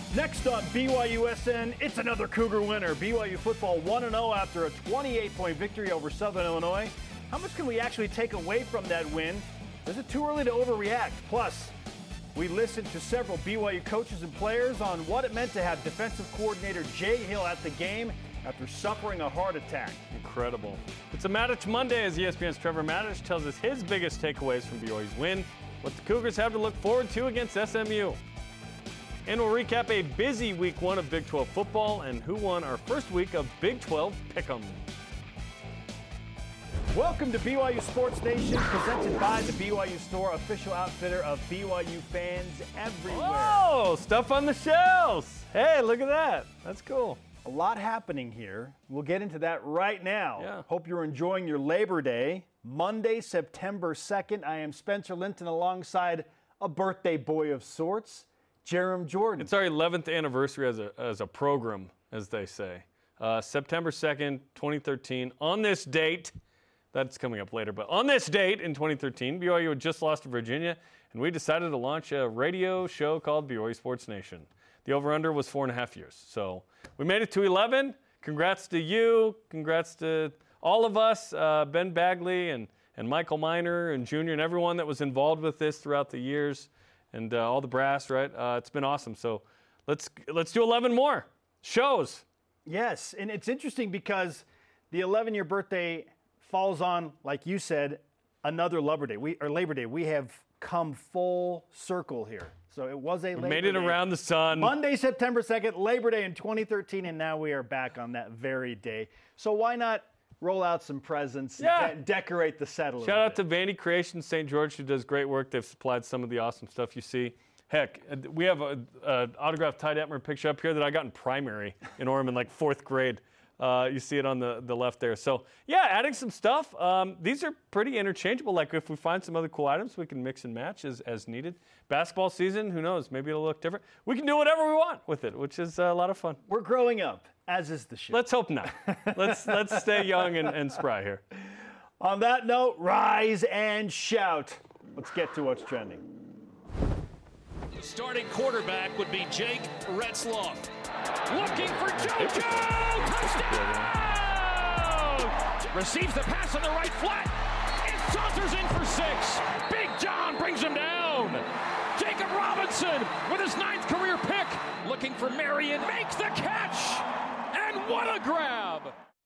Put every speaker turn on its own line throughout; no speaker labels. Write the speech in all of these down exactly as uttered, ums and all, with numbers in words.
Next on B Y U S N, it's another Cougar winner. B Y U football one and oh after a twenty-eight point victory over Southern Illinois. How much can we actually take away from that win? Is it too early to overreact? Plus, we listened to several B Y U coaches and players on what it meant to have defensive coordinator Jay Hill at the game after suffering a heart attack.
Incredible. It's a Matich Monday as E S P N's Trevor Matich tells us his biggest takeaways from B Y U's win, what the Cougars have to look forward to against S M U. And we'll recap a busy week one of Big twelve football and who won our first week of Big twelve Pick'em.
Welcome to B Y U Sports Nation, presented by the B Y U Store, official outfitter of B Y U fans everywhere.
Oh, stuff on the shelves. Hey, look at that. That's cool.
A lot happening here. We'll get into that right now.
Yeah.
Hope you're enjoying your Labor Day. Monday, September second, I am Spencer Linton alongside a birthday boy of sorts, Jerem Jordan.
It's our eleventh anniversary as a, as a program, as they say. Uh, September second, twenty thirteen. On this date, that's coming up later, but on this date in twenty thirteen, B Y U had just lost to Virginia, and we decided to launch a radio show called B Y U Sports Nation. The over-under was four and a half years. So we made it to eleven. Congrats to you. Congrats to all of us, uh, Ben Bagley and, and Michael Miner and Junior and everyone that was involved with this throughout the years. And uh, all the brass, right? Uh, it's been awesome. So let's let's do eleven more shows.
Yes, and it's interesting because the eleven-year birthday falls on, like you said, another Labor Day. We or Labor Day. We have come full circle here. So it was a
We
Labor
made it
Day.
around the sun.
Monday, September second, Labor Day in twenty thirteen, and now we are back on that very day. So why not roll out some presents
Yeah.
and de- decorate the set a little
Shout out
bit?
to Vandy Creations Saint George, who does great work. They've supplied some of the awesome stuff you see. Heck, uh, we have a, a autographed Ty Detmer picture up here that I got in primary in Orem in like fourth grade. Uh, you see it on the, the left there. So, yeah, adding some stuff. Um, these are pretty interchangeable. Like, if we find some other cool items, we can mix and match as, as needed. Basketball season, who knows? Maybe it'll look different. We can do whatever we want with it, which is uh, a lot of fun.
We're growing up, as is the show.
Let's hope not. let's let's stay young and, and spry here.
On that note, rise and shout. Let's get to what's trending.
The starting quarterback would be Jake Retzloff. Looking for JoJo! Touchdown! Receives the pass on the right flat. It saunters in for six. Big John brings him down. Jacob Robinson with his ninth career pick. Looking for Marion. Makes the catch. And what a grab!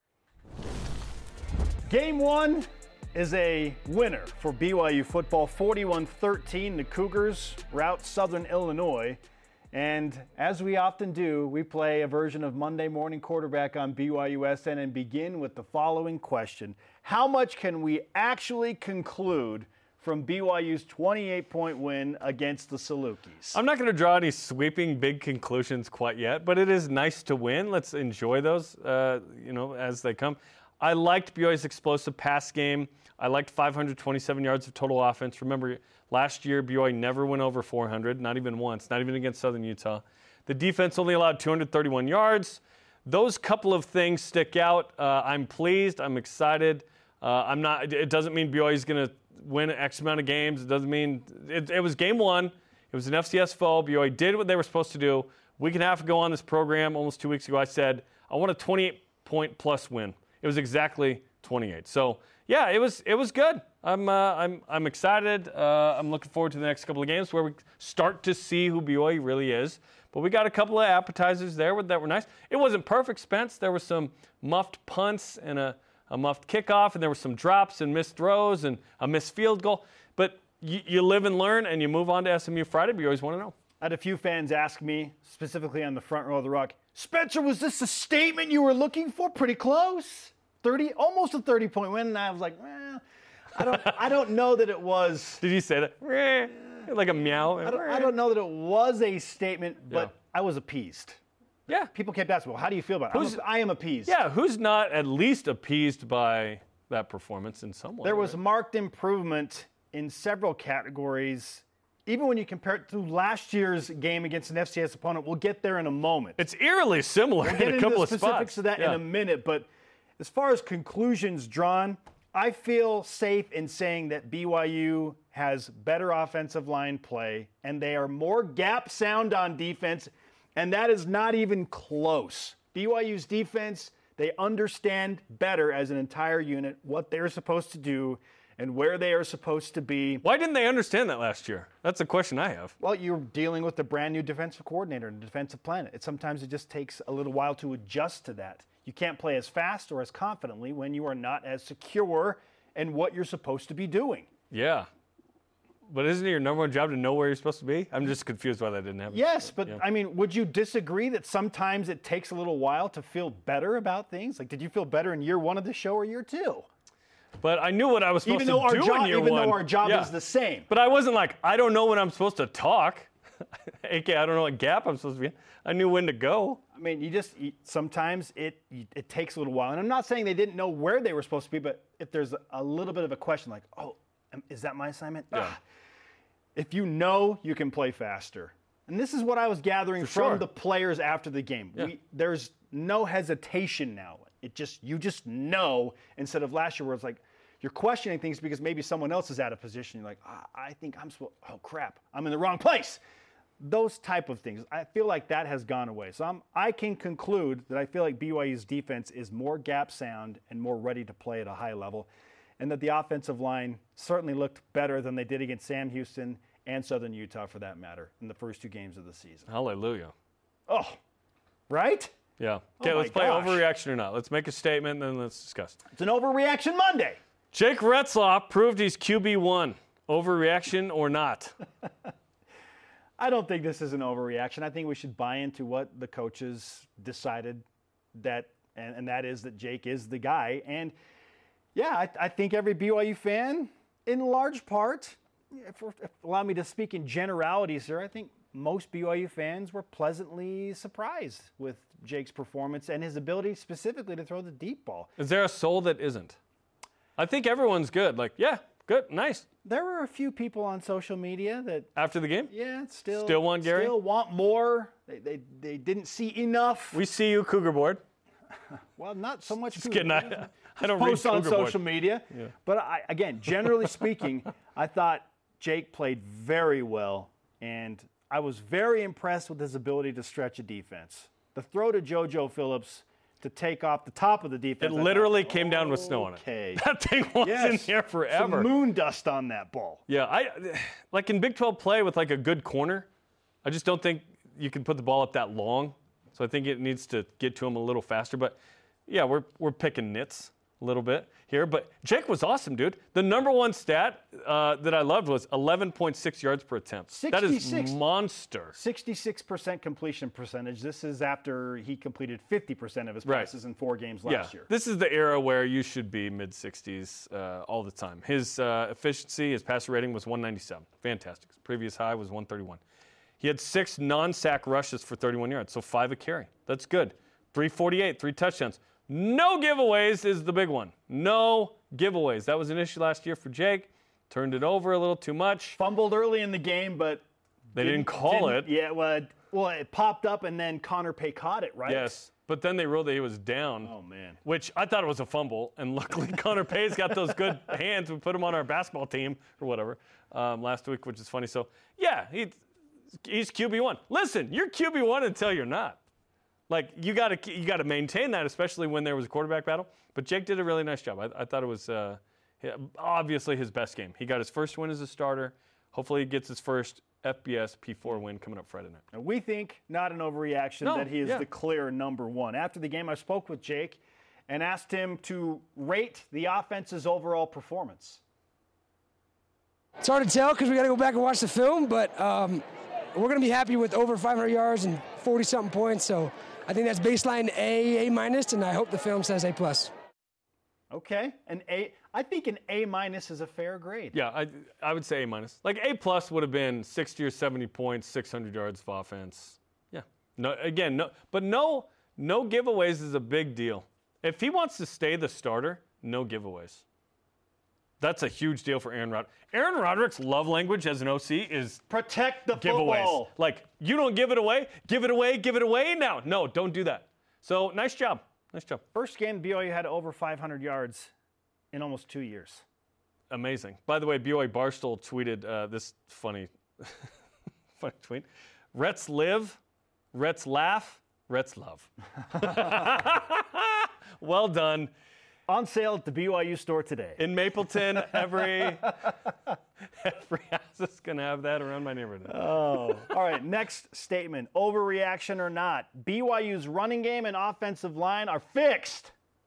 Game one is a winner for B Y U football. forty-one thirteen, the Cougars rout Southern Illinois. And as we often do, we play a version of Monday Morning Quarterback on B Y U S N and begin with the following question. How much can we actually conclude from B Y U's twenty-eight point win against the Salukis?
I'm not going to draw any sweeping big conclusions quite yet, but it is nice to win. Let's enjoy those, uh, you know, as they come. I liked B Y U's explosive pass game. I liked five hundred twenty-seven yards of total offense. Remember, last year, B Y U never went over four hundred, not even once, not even against Southern Utah. The defense only allowed two hundred thirty-one yards. Those couple of things stick out. Uh, I'm pleased. I'm excited. Uh, I'm not. It doesn't mean B Y U is going to win X amount of games. It doesn't mean it, it was game one. It was an F C S foe. B Y U did what they were supposed to do. A week and a half ago on this program, almost two weeks ago, I said I want a twenty-eight point plus win. It was exactly twenty-eight. So yeah, it was it was good. I'm uh, I'm I'm excited. Uh, I'm looking forward to the next couple of games where we start to see who B Y U really is. But we got a couple of appetizers there that were nice. It wasn't perfect, Spence. There were some muffed punts and a, a muffed kickoff, and there were some drops and missed throws and a missed field goal. But you, you live and learn, and you move on to S M U Friday. But you always want to know.
I had a few fans ask me, specifically on the front row of the Rock, Spencer, was this the statement you were looking for? Pretty close. thirty, almost a thirty-point win, and I was like, well, I don't, I don't know that it was.
Did you say that? Like a meow?
I don't, I don't know that it was a statement, but
Yeah.
I was appeased.
Yeah.
People kept asking, well, how do you feel about it? I'm
Who's-
a, I am appeased.
Yeah, who's not at least appeased by that performance in some way?
There was
right?
marked improvement in several categories, even when you compare it to last year's game against an F C S opponent. We'll get there in a moment.
It's eerily similar
We'll
in
get
a
into
couple
the
of
specifics
spots.
of that
Yeah.
in a minute, but as far as conclusions drawn, I feel safe in saying that B Y U has better offensive line play, and they are more gap sound on defense. And that is not even close. B Y U's defense, they understand better as an entire unit what they're supposed to do and where they are supposed to be.
Why didn't they understand that last year? That's a question I have.
Well, you're dealing with a brand new defensive coordinator and defensive plan. It sometimes it just takes a little while to adjust to that. You can't play as fast or as confidently when you are not as secure in what you're supposed to be doing.
Yeah. But isn't it your number one job to know where you're supposed to be? I'm just confused why that didn't happen.
Yes, but
yeah.
I mean, would you disagree that sometimes it takes a little while to feel better about things? Like, did you feel better in year one of the show or year two?
But I knew what I was supposed
even though
to
our
do
job,
in year
even
one.
though our job
yeah.
is the same.
But I wasn't like, I don't know when I'm supposed to talk. A K A I don't know what gap I'm supposed to be in. I knew when to go.
I mean, you just you, sometimes it it takes a little while. And I'm not saying they didn't know where they were supposed to be, but if there's a, a little bit of a question like, oh, is that my assignment?
Yeah.
Ah. If you know, you can play faster. And this is what I was gathering
For
from
sure.
the players after the game.
Yeah.
We, there's no hesitation now. It just you just know instead of last year where it's like you're questioning things because maybe someone else is out of position. You're like, ah, I think I'm supposed. Oh crap, I'm in the wrong place. Those type of things. I feel like that has gone away. So I'm, I can conclude that I feel like B Y U's defense is more gap sound and more ready to play at a high level, and that the offensive line certainly looked better than they did against Sam Houston and Southern Utah, for that matter, in the first two games of the season.
Hallelujah.
Oh, right?
Yeah. Okay,
Oh
let's
my
play
gosh.
overreaction or not. Let's make a statement, and then let's discuss.
It's an overreaction Monday.
Jake Retzlaff proved he's Q B one. Overreaction or not?
I don't think this is an overreaction. I think we should buy into what the coaches decided that, and, and that is that Jake is the guy. And yeah, I, I think every B Y U fan, in large part, if, if allow me to speak in generalities here, I think most B Y U fans were pleasantly surprised with Jake's performance and his ability specifically to throw the deep ball.
Is there a soul that isn't? I think everyone's good. Like, yeah, good, nice.
There were a few people on social media that
After the game?
Yeah, still
Still want Gary?
Still want more. They, they they didn't see enough.
We see you, Cougar Board.
Well, not so much.
Just kidding. I, I don't
Post
read
on
Cougar Board.
social media.
Yeah.
But I, again, generally speaking, I thought Jake played very well, and I was very impressed with his ability to stretch a defense. The throw to JoJo Phillips to take off the top of the defense.
It
I
literally
thought,
came down with snow on it.
Okay.
That thing was in
Yes.
here forever.
Some moon dust on that ball.
Yeah, I like in Big twelve play with like a good corner. I just don't think you can put the ball up that long. So I think it needs to get to him a little faster. But yeah, we're we're picking nits a little bit here. But Jake was awesome, dude. The number one stat uh, that I loved was eleven point six yards per attempt. That is
sixty-six.
monster.
sixty-six percent completion percentage. This is after he completed fifty percent of his
Right.
passes in four games
Yeah,
last year.
this is the era where you should be mid-sixties uh, all the time. His uh, efficiency, his passer rating was one ninety-seven. Fantastic. His previous high was one thirty-one. He had six non-sack rushes for thirty-one yards, so five a carry. That's good. three forty-eight, three touchdowns. No giveaways is the big one. No giveaways. That was an issue last year for Jake. Turned it over a little too much.
Fumbled early in the game, but
They didn't, call
didn't-
it.
Yeah, well, it, well, it popped up and then Connor Pay caught it, right?
Yes, but then they ruled that he was down.
Oh, man.
Which I thought it was a fumble, and luckily Connor Pay's got those good hands. We put him on our basketball team or whatever um, last week, which is funny. So, yeah, he, he's Q B one. Listen, you're Q B one until you're not. Like, you got to you got to maintain that, especially when there was a quarterback battle. But Jake did a really nice job. I, I thought it was uh, obviously his best game. He got his first win as a starter. Hopefully he gets his first F B S P four win coming up Friday night.
And we think not an overreaction
No,
that he is
yeah.
the clear number one. After the game, I spoke with Jake and asked him to rate the offense's overall performance.
It's hard to tell because we got to go back and watch the film, but um, we're going to be happy with over five hundred yards and forty-something points. So I think that's baseline A, A minus, and I hope the film says A plus.
Okay, an A. I think an A minus is a fair grade.
Yeah, I I would say A minus. Like A plus would have been sixty or seventy points, six hundred yards of offense. Yeah. No, again, no, but no, no giveaways is a big deal. If he wants to stay the starter, no giveaways. That's a huge deal for Aaron Rod. Aaron Roderick's love language as an O C is
Protect the
giveaways.
football.
Like, you don't give it away, give it away, give it away now. No, don't do that. So, nice job. Nice job.
First game, B Y U had over five hundred yards in almost two years.
Amazing. By the way, B Y U Barstool tweeted uh, this funny, funny tweet. Rets live, Rhett's laugh, Rhett's love. Well done.
On sale at the B Y U store today.
In Mapleton, every every house is going to have that around my neighborhood.
Oh. All right, next statement. Overreaction or not, B Y U's running game and offensive line are fixed.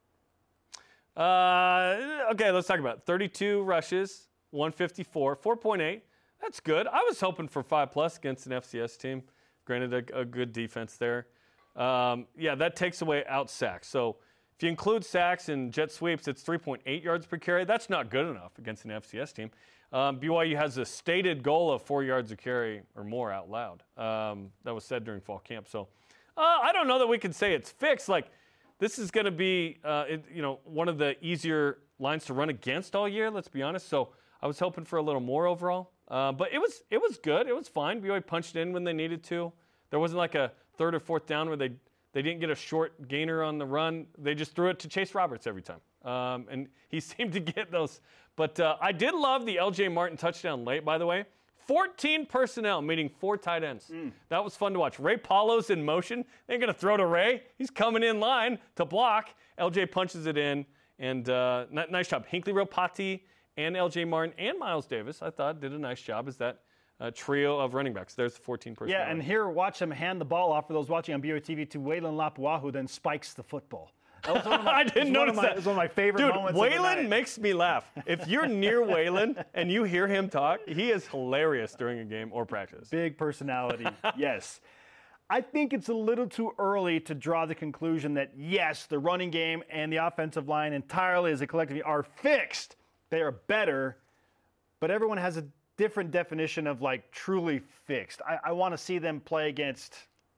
Uh, okay, let's talk about it. thirty-two rushes, one fifty-four, four point eight. That's good. I was hoping for five plus against an F C S team. Granted, a, a good defense there. Um, yeah, that takes away out sacks. So if you include sacks and jet sweeps, it's three point eight yards per carry. That's not good enough against an F C S team. Um, B Y U has a stated goal of four yards a carry or more out loud. Um, that was said during fall camp. So uh, I don't know that we could say it's fixed. Like, this is going to be, uh, it, you know, one of the easier lines to run against all year. Let's be honest. So I was hoping for a little more overall, uh, but it was it was good. It was fine. B Y U punched in when they needed to. There wasn't like a third or fourth down where they they didn't get a short gainer on the run. They just threw it to Chase Roberts every time, um, and he seemed to get those. But uh, I did love the L J Martin touchdown late, by the way. fourteen personnel, meaning four tight ends. Mm. That was fun to watch. Ray Paulo's in motion. They ain't going to throw to Ray. He's coming in line to block. L J punches it in, and uh, n- nice job. Hinckley Ropati and L J Martin and Miles Davis, I thought, did a nice job as that uh, trio of running backs. There's the fourteen personnel.
Yeah, and here, watch them hand the ball off for those watching on B Y U T V to Waylon Lapuahu, who then spikes the football. That was one of my,
I didn't notice
my,
that.
It was one of my favorite
Dude,
moments of the
Waylon
night.
makes me laugh. If you're near Waylon and you hear him talk, he is hilarious during a game or practice.
Big personality, yes. I think it's a little too early to draw the conclusion that, yes, the running game and the offensive line entirely as a collective are fixed. They are better, but everyone has a different definition of, like, truly fixed. I, I want to see them play against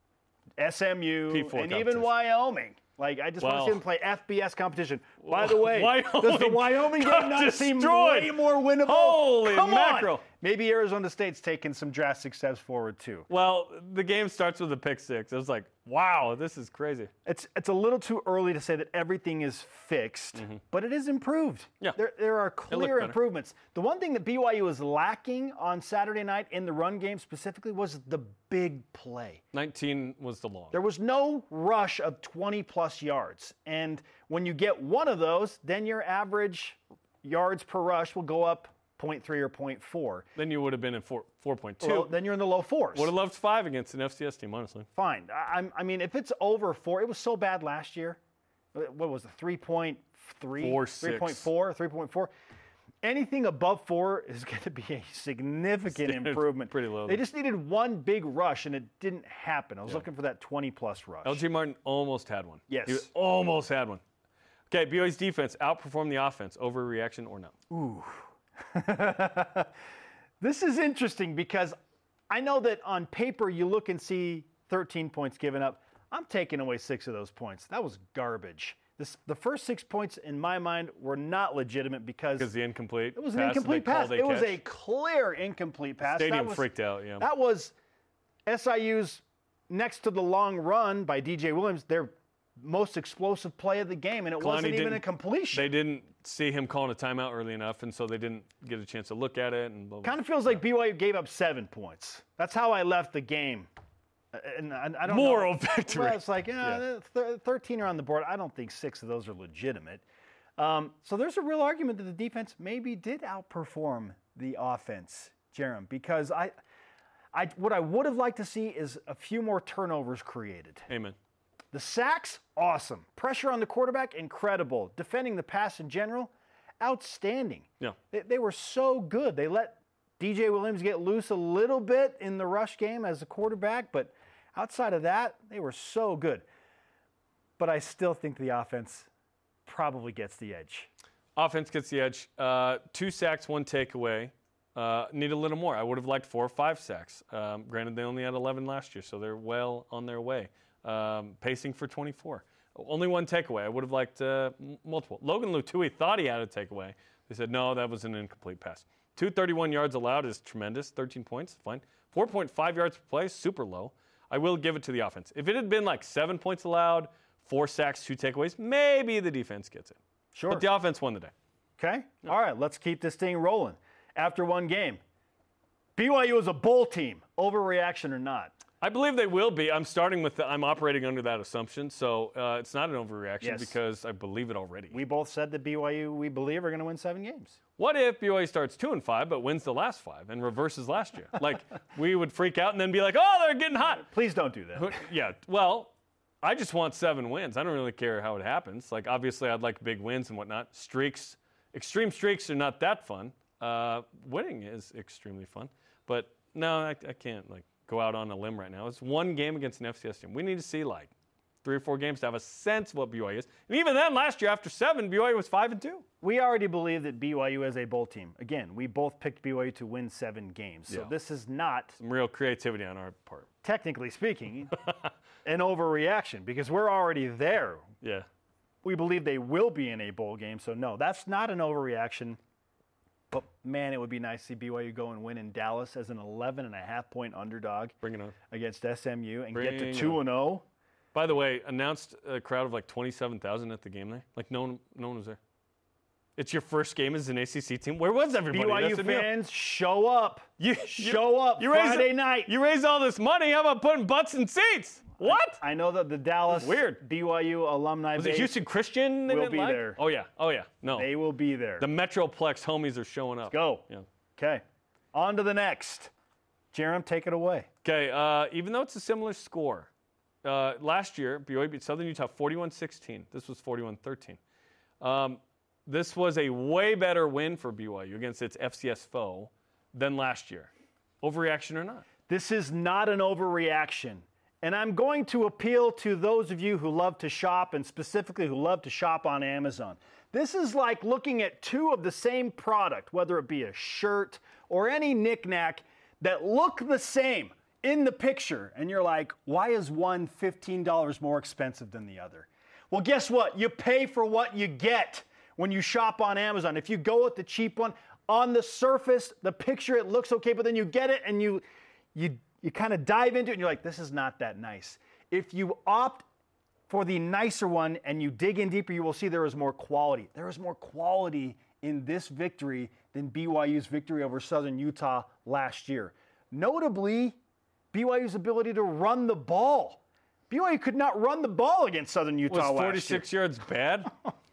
S M U and even Wyoming. Like, I just
Wow.
want to see them play F B S competition. By the way,
Wyoming
does the Wyoming game not seem way more winnable?
Holy
Come
mackerel.
on. Maybe Arizona State's taking some drastic steps forward, too.
Well, the game starts with a pick six. It was like, wow, this is crazy.
It's it's a little too early to say that everything is fixed, mm-hmm. but it is improved.
Yeah.
There, there are clear improvements. The one thing that B Y U was lacking on Saturday night in the run game specifically was the big play.
nineteen was the long.
There was no rush of twenty-plus yards. And when you get one of those, then your average yards per rush will go up point three or point four.
Then you would have been in four, four point two.
Well, then you're in the low fours.
Would have loved five against an F C S team, honestly.
Fine. I, I mean, if it's over four, it was so bad last year. What was it, three point three?
Four, six.
three point four, three point four. Anything above four is going to be a significant
Standard,
improvement.
pretty low.
They just needed one big rush, and it didn't happen. I was
Yeah.
looking for that twenty-plus rush.
L J Martin almost had one.
Yes.
He almost had one. Okay, B Y U's defense outperformed the offense. Overreaction or no?
Ooh. This is interesting because I know that on paper you look and see thirteen points given up. I'm taking away six of those points. That was garbage. This, the first six points in my mind were not legitimate because
Because the incomplete
it was an
pass
incomplete
that they
pass.
called
It was
catch.
a clear incomplete pass.
Stadium
that was,
freaked out, yeah.
That was S I U's next to the long run by D J Williams, their most explosive play of the game, and it
Kalani
wasn't even
didn't-
a completion.
They didn't see him calling a timeout early enough, and so they didn't get a chance to look at it. And blah, blah.
Kind of feels like B Y U gave up seven points. That's how I left the game. And I, I don't
Moral
know.
victory.
Well, it's like, yeah,
Yeah.
th- thirteen are on the board. I don't think six of those are legitimate. Um, so there's a real argument that the defense maybe did outperform the offense, Jerem, because I, I, what I would have liked to see is a few more turnovers created.
Amen.
The sacks, awesome. Pressure on the quarterback, incredible. Defending the pass in general, outstanding.
Yeah.
They, they were so good. They let D J Williams get loose a little bit in the rush game as a quarterback, but outside of that, they were so good. But I still think the offense probably gets the edge.
Offense gets the edge. Uh, two sacks, one takeaway. Uh, need a little more. I would have liked four or five sacks. Um, granted, they only had eleven last year, so they're well on their way. Um, pacing for twenty-four. Only one takeaway. I would have liked uh, m- multiple. Logan Lutui thought he had a takeaway. They said, no, that was an incomplete pass. two hundred thirty-one yards allowed is tremendous. thirteen points, fine. four point five yards per play, super low. I will give it to the offense. If it had been like seven points allowed, four sacks, two takeaways, maybe the defense gets it.
Sure.
But the offense won the day.
Okay? No. All right, let's keep this thing rolling. After one game, B Y U is a bowl team. Overreaction or not?
I believe they will be. I'm starting with the, I'm operating under that assumption, so uh, it's not an overreaction
Yes.
because I believe it already.
We both said that B Y U, we believe, are going to win seven games.
What if B Y U starts two and five but wins the last five and reverses last year? Like, we would freak out and then be like, oh, they're getting hot.
Please don't do that.
Yeah, well, I just want seven wins. I don't really care how it happens. Like, obviously, I'd like big wins and whatnot. Streaks, extreme streaks are not that fun. Uh, winning is extremely fun. But no, I, I can't, like, go out on a limb right now. It's one game against an F C S team. We need to see, like, three or four games to have a sense of what B Y U is. And even then, last year, after seven, B Y U was five and two.
We already believe that B Y U is a bowl team. Again, we both picked B Y U to win seven games. So
Yeah.
this is not,
Some real creativity on our part.
technically speaking, an overreaction because we're already there.
Yeah.
We believe they will be in a bowl game. So, no, that's not an overreaction. But, man, it would be nice to see B Y U go and win in Dallas as an eleven and a half point underdog
Bring it on.
against S M U and
Bring
get to
it
two and oh.
By the way, announced a crowd of like twenty-seven thousand at the game there. Like, no one, no one was there. It's your first game as an A C C team. Where was everybody?
B Y U
That's the deal.
fans, show up.
You,
Show up
you raise-
Friday night.
You raise all this money. How about putting butts in seats? What?
I know that the Dallas
Weird.
B Y U alumni
Was
base,
it Houston Christian? They
will
didn't
be
like?
there.
Oh yeah. Oh yeah. No.
they will be there.
The Metroplex homies are showing up.
Go.
Yeah.
Okay. On to the next. Jerem, take it away.
Okay. Uh, even though it's a similar score, uh, last year B Y U beat Southern Utah forty-one sixteen. This was forty-one thirteen. Um, this was a way better win for B Y U against its F C S foe than last year. Overreaction or not?
This is not an overreaction. And I'm going to appeal to those of you who love to shop and specifically who love to shop on Amazon. This is like looking at two of the same product, whether it be a shirt or any knickknack that look the same in the picture. And you're like, why is one fifteen dollars more expensive than the other? Well, guess what? You pay for what you get when you shop on Amazon. If you go with the cheap one, on the surface, the picture, it looks okay, but then you get it and you you you kind of dive into it and you're like, this is not that nice. If you opt for the nicer one and you dig in deeper, you will see there is more quality. There is more quality in this victory than B Y U's victory over Southern Utah last year. Notably, B Y U's ability to run the ball. B Y U could not run the ball against Southern Utah
Was
last year.
forty-six yards bad?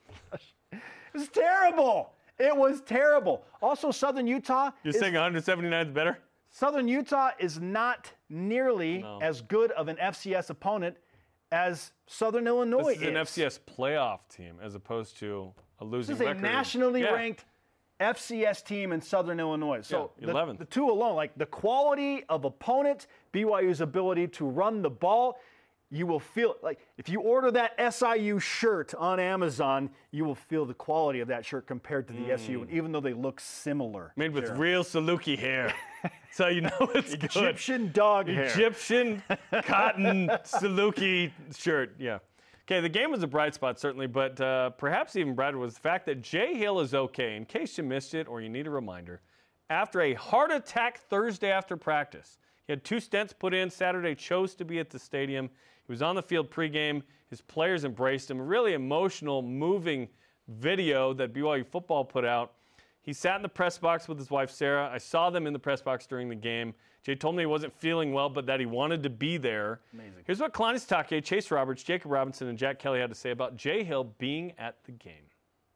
It was terrible. It was terrible. Also, Southern Utah
You're
is,
saying one seventy-nine is better?
Southern Utah is not nearly
No.
as good of an F C S opponent as Southern Illinois
This is an F C S playoff team as opposed to a losing
This is a
record.
nationally
Yeah.
ranked F C S team in Southern Illinois. So
Yeah,
the-
eleventh.
the two alone, like the quality of opponent, B Y U's ability to run the ball, you will feel like if you order that S I U shirt on Amazon, you will feel the quality of that shirt compared to the S U, even though they look similar.
Made with
Jeremy.
real Saluki hair. So you know it's good.
Egyptian dog hair.
Egyptian cotton Saluki shirt. Yeah. Okay, the game was a bright spot, certainly, but uh, perhaps even brighter was the fact that Jay Hill is okay, in case you missed it or you need a reminder, after a heart attack Thursday after practice. He had two stents put in Saturday, chose to be at the stadium. He was on the field pregame. His players embraced him. A really emotional, moving video that B Y U football put out. He sat in the press box with his wife, Sarah. I saw them in the press box during the game. Jay told me he wasn't feeling well, but that he wanted to be there.
Amazing.
Here's what Kalani Sitake, Chase Roberts, Jacob Robinson, and Jack Kelly had to say about Jay Hill being at the game.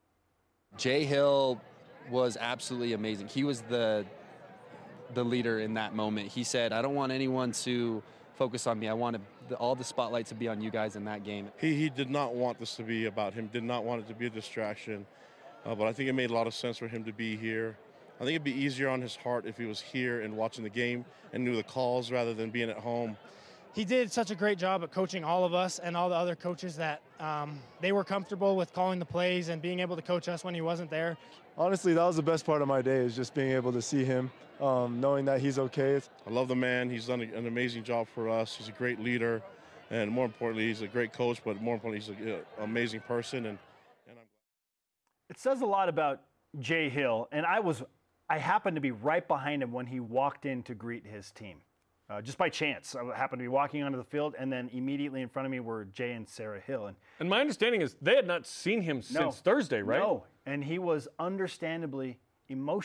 Jay Hill was absolutely amazing. He was the the leader in that moment. He said, I don't want anyone to focus on me. I want the, all the spotlight to be on you guys in that game.
He, he did not want this to be about him, did not want it to be a distraction. Uh, but I think it made a lot of sense for him to be here. I think it'd be easier on his heart if he was here and watching the game and knew the calls rather than being at home.
He did such a great job at coaching all of us and all the other coaches that um, they were comfortable with calling the plays and being able to coach us when he wasn't there.
Honestly, that was the best part of my day, is just being able to see him, um, knowing that he's okay.
I love the man. He's done an amazing job for us. He's a great leader. And more importantly, he's a great coach, but more importantly, he's an amazing person. And, and I'm
It says a lot about Jay Hill, and I was, I happened to be right behind him when he walked in to greet his team. Uh, just by chance, I happened to be walking onto the field, and then immediately in front of me were Jay and Sarah Hill. And
And my understanding is they had not seen him
no,
since Thursday, right?
No, and he was understandably emotional.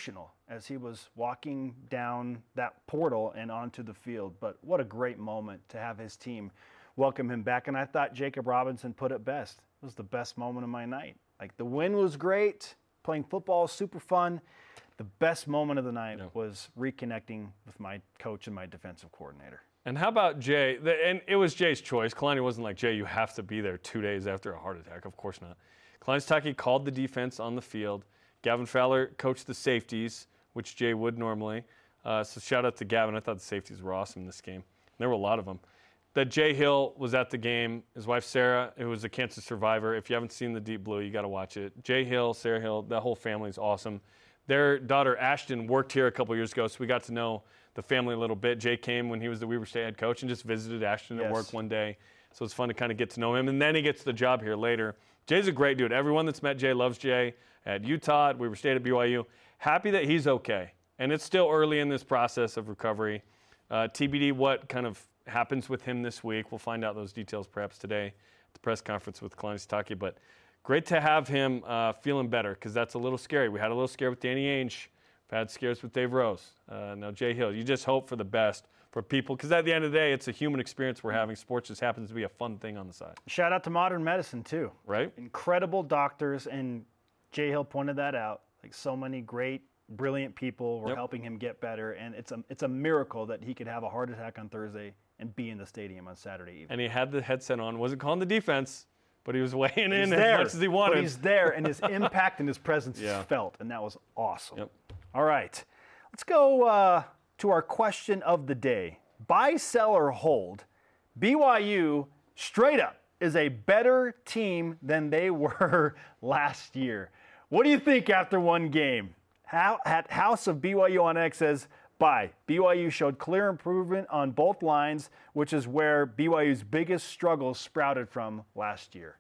as he was walking down that portal and onto the field. But what a great moment to have his team welcome him back. And I thought Jacob Robinson put it best. It was the best moment of my night. Like, the win was great. Playing football was super fun. The best moment of the night yeah. was reconnecting with my coach and my defensive coordinator.
And how about Jay? The, and it was Jay's choice. Kalani wasn't like, Jay, you have to be there two days after a heart attack. Of course not. Kalani Sitake called the defense on the field. Gavin Fowler coached the safeties, which Jay would normally. Uh, so shout out to Gavin. I thought the safeties were awesome in this game. There were a lot of them. That Jay Hill was at the game. His wife, Sarah, who was a cancer survivor. If you haven't seen The Deep Blue, you got to watch it. Jay Hill, Sarah Hill, that whole family is awesome. Their daughter, Ashton, worked here a couple years ago, so we got to know the family a little bit. Jay came when he was the Weber State head coach and just visited Ashton
yes.
at work one day. So it's fun to kind of get to know him. And then he gets the job here later. Jay's a great dude. Everyone that's met Jay loves Jay at Utah, at Weber State, at B Y U. Happy that he's okay. And it's still early in this process of recovery. Uh, T B D what kind of happens with him this week. We'll find out those details perhaps today at the press conference with Kalani Sitake. But great to have him uh, feeling better, because that's a little scary. We had a little scare with Danny Ainge. We've had scares with Dave Rose. Uh, now Jay Hill. You just hope for the best for people, because at the end of the day, it's a human experience we're having. Sports just happens to be a fun thing on the side.
Shout out to modern medicine, too.
Right?
Incredible doctors, and Jay Hill pointed that out. Like, so many great, brilliant people were
yep.
helping him get better, and it's a, it's a miracle that he could have a heart attack on Thursday and be in the stadium on Saturday evening.
And he had the headset on. Wasn't calling the defense, but he was weighing in
he's
as
there,
much as he wanted.
But he's there, and his impact and his presence
yeah.
is felt, and that was awesome.
Yep.
All right. Let's go uh, to our question of the day. Buy, sell, or hold. B Y U, straight up, is a better team than they were last year. What do you think after one game? How, at House of B Y U on X says, buy. B Y U showed clear improvement on both lines, which is where B Y U's biggest struggles sprouted from last year.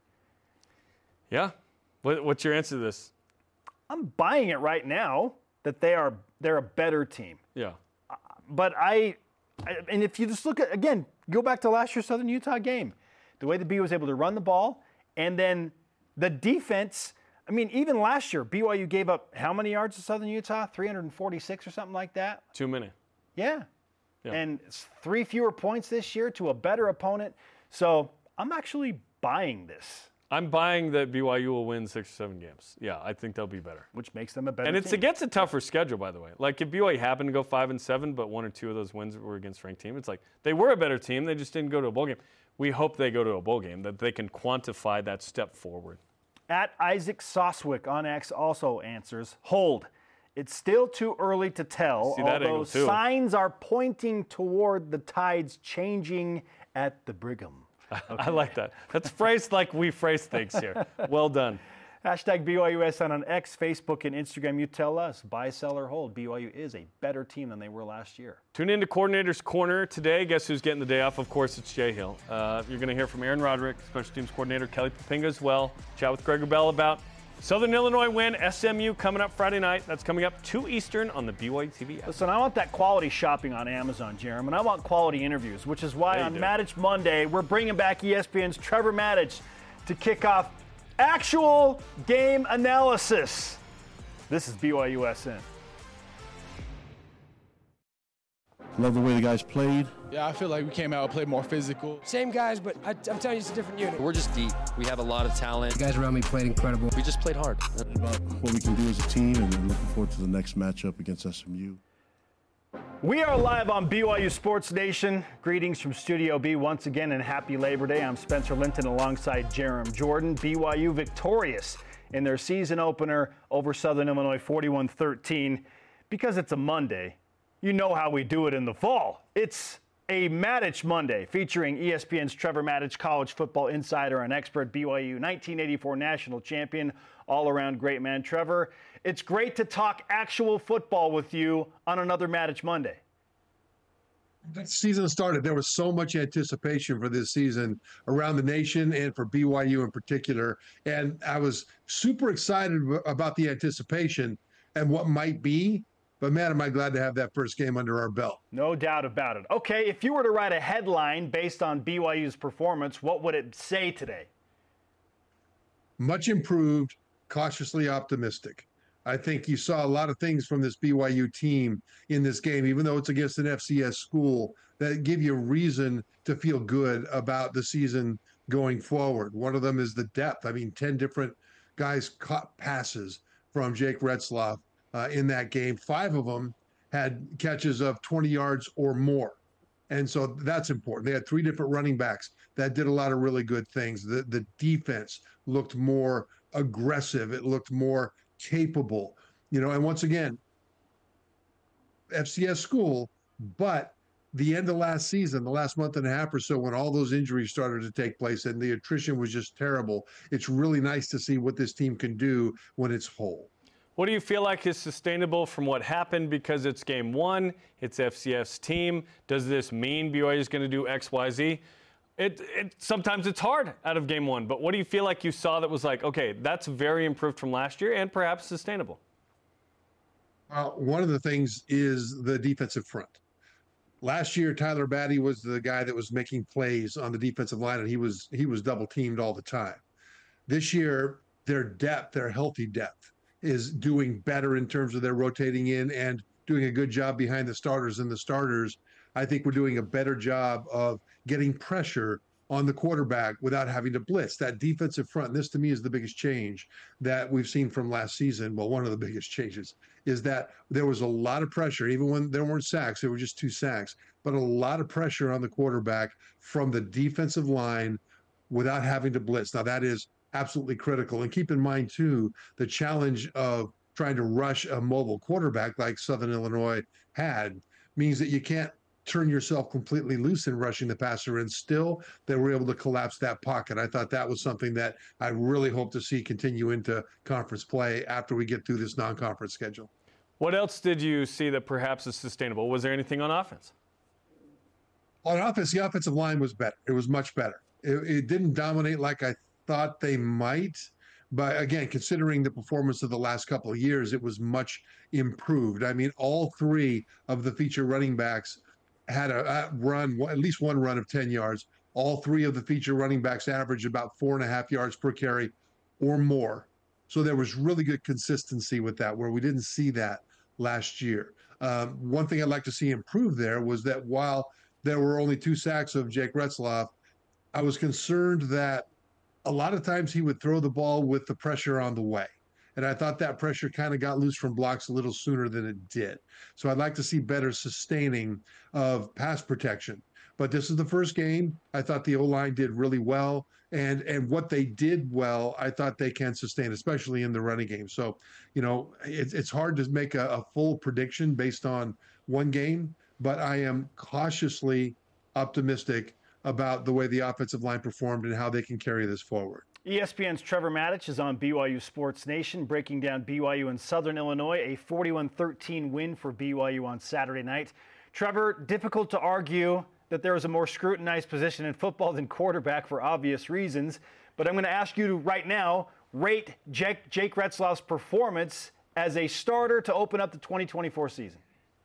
Yeah. What, what's your answer to this?
I'm buying it right now that they are they're a better team.
Yeah.
Uh, but I, I, and if you just look at, again, go back to last year's Southern Utah game, the way the B was able to run the ball, and then the defense. I mean, even last year, B Y U gave up how many yards to Southern Utah? three hundred forty-six or something like that?
Too many.
Yeah.
yeah.
And it's three fewer points this year to a better opponent. So I'm actually buying this.
I'm buying that B Y U will win six or seven games. Yeah, I think they'll be better.
Which makes them a better
And it's
team.
against a tougher schedule, by the way. Like, if B Y U happened to go five and seven, but one or two of those wins were against ranked team, it's like they were a better team. They just didn't go to a bowl game. We hope they go to a bowl game, that they can quantify that step forward.
At Isaac Soswick on X also answers, hold. It's still too early to tell, although signs are pointing toward the tides changing at the Brigham.
Okay. I like that. That's phrased like we phrase things here. Well done.
Hashtag B Y U S N on X, Facebook, and Instagram. You tell us, buy, sell, or hold. B Y U is a better team than they were last year.
Tune in to Coordinator's Corner today. Guess who's getting the day off? Of course, it's Jay Hill. Uh, you're going to hear from Aaron Roderick, Special Teams Coordinator, Kelly Papinga as well. Chat with Greg Wrubell about Southern Illinois win, S M U coming up Friday night. That's coming up two Eastern on the B Y U T V app.
Listen, I want that quality shopping on Amazon, Jeremy, and I want quality interviews, which is why
yeah,
on
do.
Maddich Monday, we're bringing back E S P N's Trevor Maddich to kick off actual game analysis. This is B Y U S N.
Love the way the guys played.
Yeah, I feel like we came out and played more physical.
Same guys, but I, I'm telling you, it's a different unit.
We're just deep. We have a lot of talent.
The guys around me played incredible.
We just played hard.
About what we can do as a team, and I'm looking forward to the next matchup against S M U.
We are live on B Y U Sports Nation. Greetings from Studio B once again, and happy Labor Day. I'm Spencer Linton alongside Jerem Jordan. B Y U victorious in their season opener over Southern Illinois forty-one thirteen. Because it's a Monday, you know how we do it in the fall. It's a Maddich Monday featuring E S P N's Trevor Maddich, college football insider and expert, B Y U nineteen eighty-four national champion, all-around great man. Trevor, it's great to talk actual football with you on another Maddich Monday.
That season started, there was so much anticipation for this season around the nation and for B Y U in particular. And I was super excited about the anticipation and what might be. But, man, am I glad to have that first game under our belt.
No doubt about it. Okay, if you were to write a headline based on B Y U's performance, what would it say today?
Much improved, cautiously optimistic. I think you saw a lot of things from this B Y U team in this game, even though it's against an F C S school, that give you reason to feel good about the season going forward. One of them is the depth. I mean, ten different guys caught passes from Jake Retzlaff uh, in that game. Five of them had catches of twenty yards or more. And so that's important. They had three different running backs that did a lot of really good things. The, the defense looked more aggressive. It looked more capable, you know, and once again, F C S school, but the end of last season, the last month and a half or so, when all those injuries started to take place and the attrition was just terrible, it's really nice to see what this team can do when it's whole.
What do you feel like is sustainable from what happened? Because it's game one, it's F C F's team. Does this mean B Y U is going to do X, Y, Z? It, it, sometimes it's hard out of game one, but what do you feel like you saw that was like, okay, that's very improved from last year and perhaps sustainable?
Uh, one of the things is the defensive front. Last year, Tyler Batty was the guy that was making plays on the defensive line, and he was he was double teamed all the time. This year, their depth, their healthy depth, is doing better in terms of their rotating in and doing a good job behind the starters. And the starters, I think we're doing a better job of getting pressure on the quarterback without having to blitz. That defensive front, and this to me is the biggest change that we've seen from last season. Well, one of the biggest changes is that there was a lot of pressure, even when there weren't sacks, there were just two sacks, but a lot of pressure on the quarterback from the defensive line without having to blitz. Now, that is absolutely critical. And keep in mind, too, the challenge of trying to rush a mobile quarterback like Southern Illinois had means that you can't turn yourself completely loose in rushing the passer, and still they were able to collapse that pocket. I thought that was something that I really hope to see continue into conference play after we get through this non-conference schedule.
What else did you see that perhaps is sustainable? Was there anything on offense?
On offense, the offensive line was better. It was much better. It, it didn't dominate like I thought they might, but again, considering the performance of the last couple of years, it was much improved. I mean, all three of the feature running backs had a, a run, at least one run of ten yards. All three of the feature running backs averaged about four and a half yards per carry or more. So there was really good consistency with that, where we didn't see that last year. Um, one thing I'd like to see improve there was that while there were only two sacks of Jake Retzlaff, I was concerned that a lot of times he would throw the ball with the pressure on the way. And I thought that pressure kind of got loose from blocks a little sooner than it did. So I'd like to see better sustaining of pass protection. But this is the first game. I thought the O-line did really well. And and what they did well, I thought they can sustain, especially in the running game. So, you know, it, it's hard to make a, a full prediction based on one game, but I am cautiously optimistic about the way the offensive line performed and how they can carry this forward.
E S P N's Trevor Matich is on B Y U Sports Nation, breaking down B Y U and Southern Illinois, a forty-one thirteen win for B Y U on Saturday night. Trevor, difficult to argue that there is a more scrutinized position in football than quarterback for obvious reasons, but I'm going to ask you to right now rate Jake, Jake Retzlaff's performance as a starter to open up the twenty twenty-four season.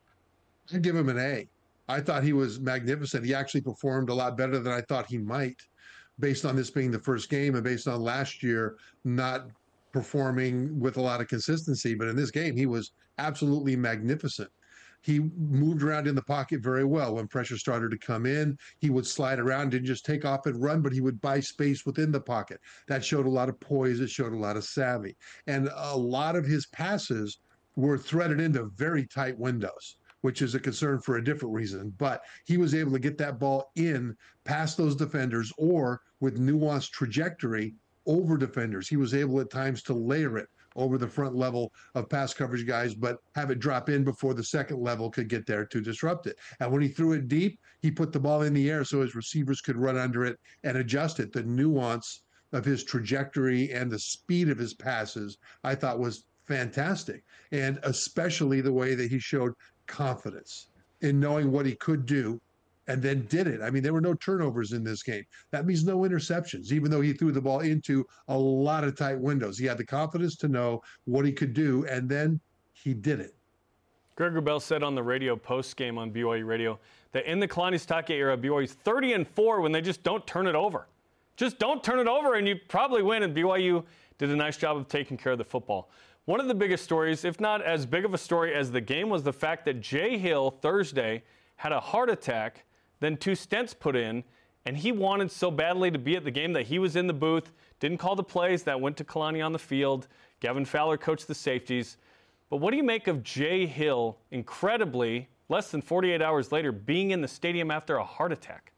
I'd give him an A. I thought he was magnificent. He actually performed a lot better than I thought he might, based on this being the first game and based on last year not performing with a lot of consistency. But in this game, he was absolutely magnificent. He moved around in the pocket very well. When pressure started to come in, he would slide around, didn't just take off and run, but he would buy space within the pocket. That showed a lot of poise. It showed a lot of savvy. And a lot of his passes were threaded into very tight windows, which is a concern for a different reason. But he was able to get that ball in past those defenders, or with nuanced trajectory over defenders. He was able at times to layer it over the front level of pass coverage guys, but have it drop in before the second level could get there to disrupt it. And when he threw it deep, he put the ball in the air so his receivers could run under it and adjust it. The nuance of his trajectory and the speed of his passes, I thought, was fantastic. And especially the way that he showed confidence in knowing what he could do and then did it. I mean, there were no turnovers in this game. That means no interceptions, even though he threw the ball into a lot of tight windows. He had the confidence to know what he could do, and then he did it.
Greg Wrubell said on the radio post-game on B Y U Radio that in the Kalani Sitake era, B Y U's thirty and four when they just don't turn it over. Just don't turn it over, and you probably win, and B Y U did a nice job of taking care of the football. One of the biggest stories, if not as big of a story as the game, was the fact that Jay Hill Thursday had a heart attack, then two stents put in, and he wanted so badly to be at the game that he was in the booth, didn't call the plays, that went to Kalani on the field. Gavin Fowler coached the safeties. But what do you make of Jay Hill, incredibly, less than forty-eight hours later, being in the stadium after a heart attack?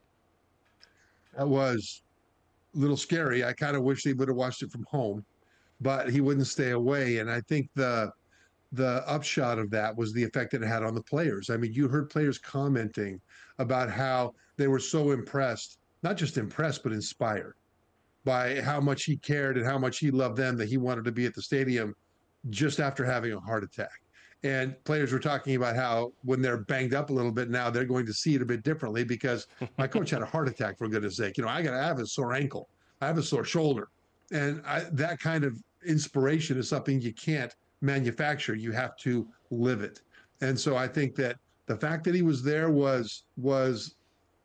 That was a little scary. I kind of wish he would have watched it from home, but he wouldn't stay away. And I think the the upshot of that was the effect that it had on the players. I mean, you heard players commenting about how they were so impressed, not just impressed, but inspired by how much he cared and how much he loved them, that he wanted to be at the stadium just after having a heart attack. And players were talking about how when they're banged up a little bit now, they're going to see it a bit differently because my coach had a heart attack, for goodness sake. You know, I got to have a sore ankle. I have a sore shoulder. And I, that kind of inspiration is something you can't manufacture. You have to live it. And so I think that the fact that he was there was, was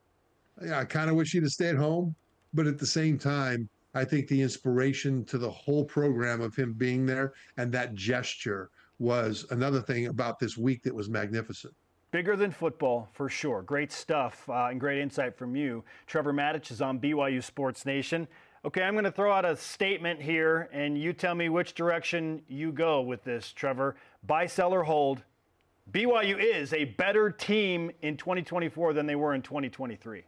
I kind of wish he'd have stayed home. But at the same time, I think the inspiration to the whole program of him being there and that gesture was another thing about this week that was magnificent.
Bigger than football, for sure. Great stuff uh, and great insight from you. Trevor Matich is on B Y U Sports Nation. Okay, I'm going to throw out a statement here, and you tell me which direction you go with this, Trevor. Buy, sell, or hold. B Y U is a better team in twenty twenty-four than they were in twenty twenty-three.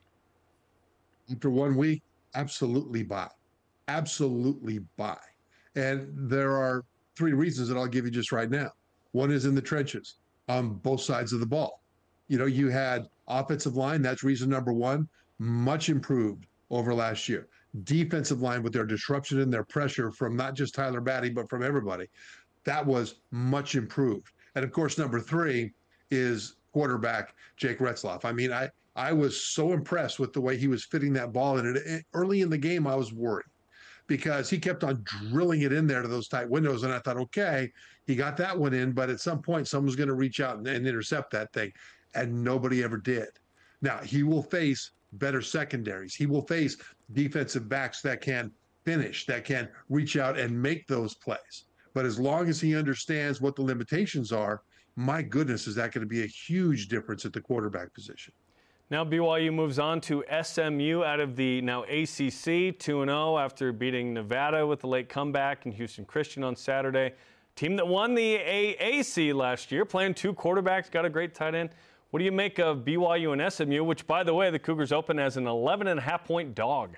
After one week, absolutely buy. Absolutely buy. And there are three reasons that I'll give you just right now. One is in the trenches on both sides of the ball. You know, you had offensive line, that's reason number one, much improved over last year. Defensive line with their disruption and their pressure from not just Tyler Batty, but from everybody, that was much improved. And of course, number three is quarterback Jake Retzlaff. I mean, I, I was so impressed with the way he was fitting that ball. And it, early in the game, I was worried because he kept on drilling it in there to those tight windows. And I thought, okay, he got that one in, but at some point, someone's going to reach out and, and intercept that thing. And nobody ever did. Now, he will face better secondaries. He will face defensive backs that can finish, that can reach out and make those plays. But as long as he understands what the limitations are, my goodness, is that going to be a huge difference at the quarterback position.
Now B Y U moves on to S M U out of the now A C C, two and oh after beating Nevada with a late comeback and Houston Christian on Saturday. Team that won the A A C last year, playing two quarterbacks, got a great tight end. What do you make of B Y U and S M U, which, by the way, the Cougars open as an eleven and a half point dog?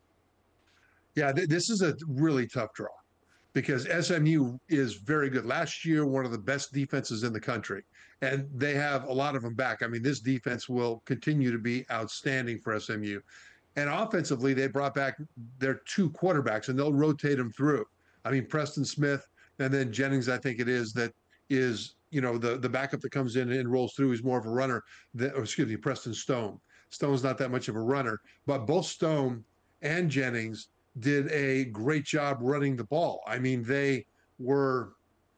Yeah, th- this is a really tough draw because S M U is very good. Last year, one of the best defenses in the country, and they have a lot of them back. I mean, this defense will continue to be outstanding for S M U. And offensively, they brought back their two quarterbacks, and they'll rotate them through. I mean, Preston Smith and then Jennings, I think it is, that is, you know, the, the backup that comes in and rolls through. He's more of a runner. Than, or excuse me, Preston Stone. Stone's not that much of a runner. But both Stone and Jennings did a great job running the ball. I mean, they were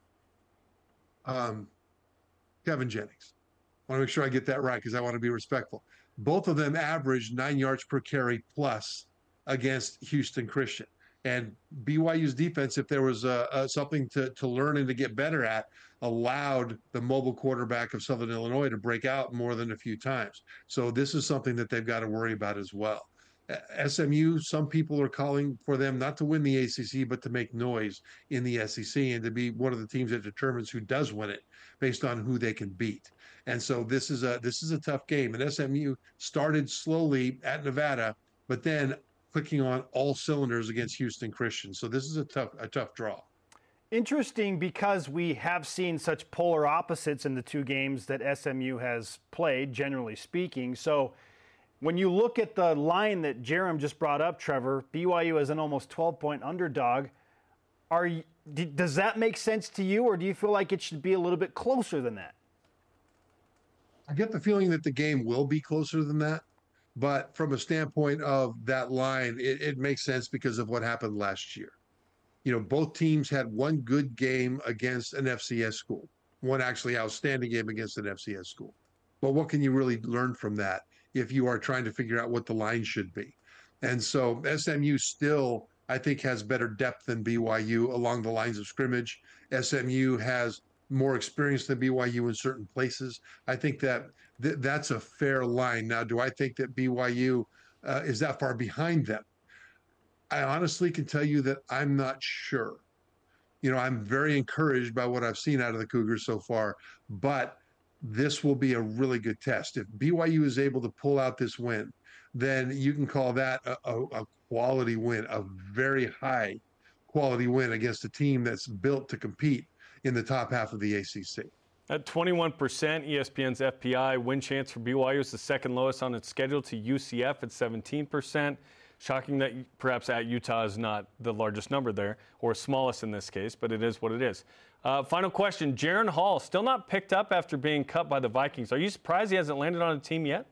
um, Kevin Jennings. I want to make sure I get that right because I want to be respectful. Both of them averaged nine yards per carry plus against Houston Christian. And B Y U's defense, if there was uh, uh, something to, to learn and to get better at, allowed the mobile quarterback of Southern Illinois to break out more than a few times. So this is something that they've got to worry about as well. S M U, some people are calling for them not to win the A C C, but to make noise in the S E C and to be one of the teams that determines who does win it based on who they can beat. And so this is a this is a tough game. And S M U started slowly at Nevada, but then clicking on all cylinders against Houston Christian. So this is a tough a tough draw.
Interesting because we have seen such polar opposites in the two games that S M U has played, generally speaking. So when you look at the line that Jerem just brought up, Trevor, B Y U as an almost twelve-point underdog, are you, does that make sense to you, or do you feel like it should be a little bit closer than that?
I get the feeling that the game will be closer than that, but from a standpoint of that line, it, it makes sense because of what happened last year. You know, both teams had one good game against an F C S school, one actually outstanding game against an F C S school. But what can you really learn from that if you are trying to figure out what the line should be? And so S M U still, I think has better depth than B Y U along the lines of scrimmage. S M U has more experience than B Y U in certain places. I think that th- that's a fair line. Now, do I think that B Y U uh, is that far behind them? I honestly can tell you that I'm not sure. You know, I'm very encouraged by what I've seen out of the Cougars so far, but this will be a really good test. If B Y U is able to pull out this win, then you can call that a, a, a quality win, a very high quality win against a team that's built to compete in the top half of the A C C.
At twenty-one percent, E S P N's F P I win chance for B Y U is the second lowest on its schedule to U C F at seventeen percent. Shocking that perhaps at Utah is not the largest number there, or smallest in this case, but it is what it is. Uh, final question, Jaren Hall, still not picked up after being cut by the Vikings. Are you surprised he hasn't landed on a team yet?